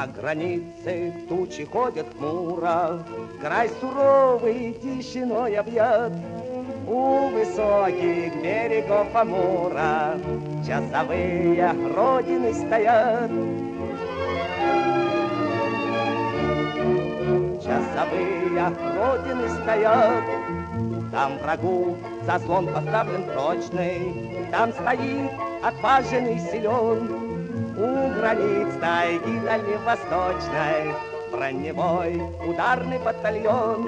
На границе тучи ходят хмуро, край суровый тишиной объят. У высоких берегов Амура часовые родины стоят. Часовые родины стоят. Там врагу заслон поставлен прочный, там стоит отважный силен. У границ тайги дальневосточной броневой ударный батальон.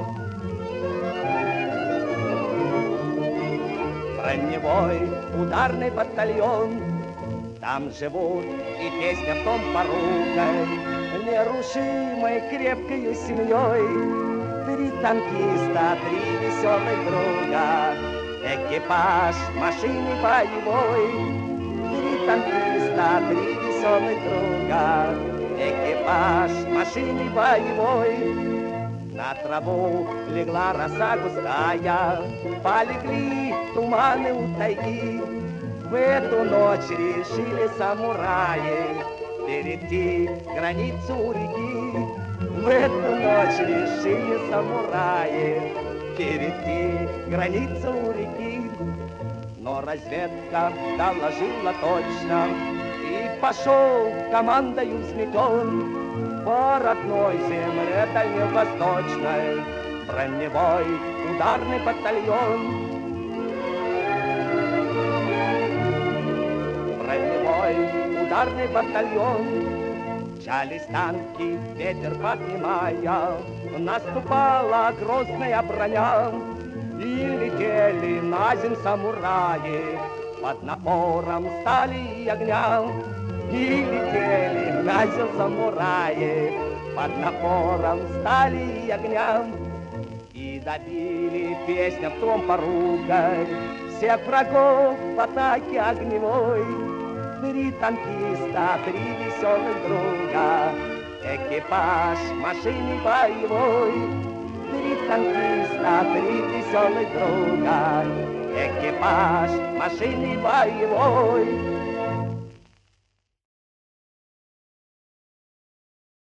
Броневой ударный батальон. Там живут и песня в том поругой, нерушимой крепкой семьей. 3 танкиста, 3 веселых друга, экипаж машины боевой. 3 танкиста, 3 веселых друга, экипаж машины боевой. На траву легла роса густая, полегли туманы у тайги. В эту ночь решили самураи перейти границу у реки. В эту ночь решили самураи перейти границу у реки. Но разведка доложила точно, и пошел командою взметен по родной земле дальневосточной броневой ударный батальон. Броневой ударный батальон. Мчались танки, ветер поднимая, наступала грозная броня. И летели на землю самураи под напором стали и огня. И летели на землю самураи под напором стали и огня. И добили песня в том поругой всех врагов в атаке огневой. 3 танкиста, 3 веселых друга, экипаж машины боевой. 3 танкиста, 3 веселых друга, экипаж машины боевой.